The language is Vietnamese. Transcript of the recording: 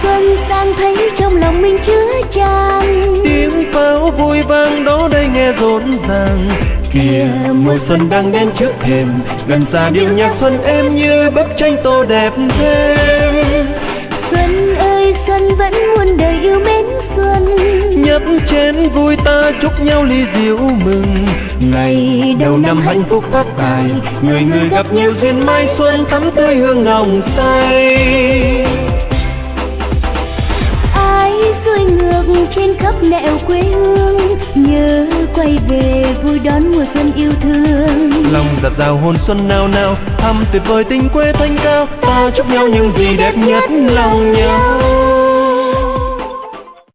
xuân sang thấy trong lòng mình chứa chan. Tiếng pháo vui vang đó đây nghe rộn ràng. Kìa mùa xuân đang đến trước thềm, gần xa điệu nhạc xuân êm như bức tranh tô đẹp thêm. Xuân ơi xuân vẫn muôn đời yêu mến xuân, nhấp chén vui ta chúc nhau ly rượu mừng. Ngày đầu năm hạnh phúc phát tài, người người gặp nhiều duyên mai xuân thắm tươi hương nồng say. Ai xuôi ngược trên khắp nẻo quê hương, nhớ quay về vui đón mùa xuân yêu thương. Lòng giạt rào hồn xuân nào nào, thăm tuyệt vời tình quê thanh cao, ta chúc nhau những gì đẹp nhất lòng nhau.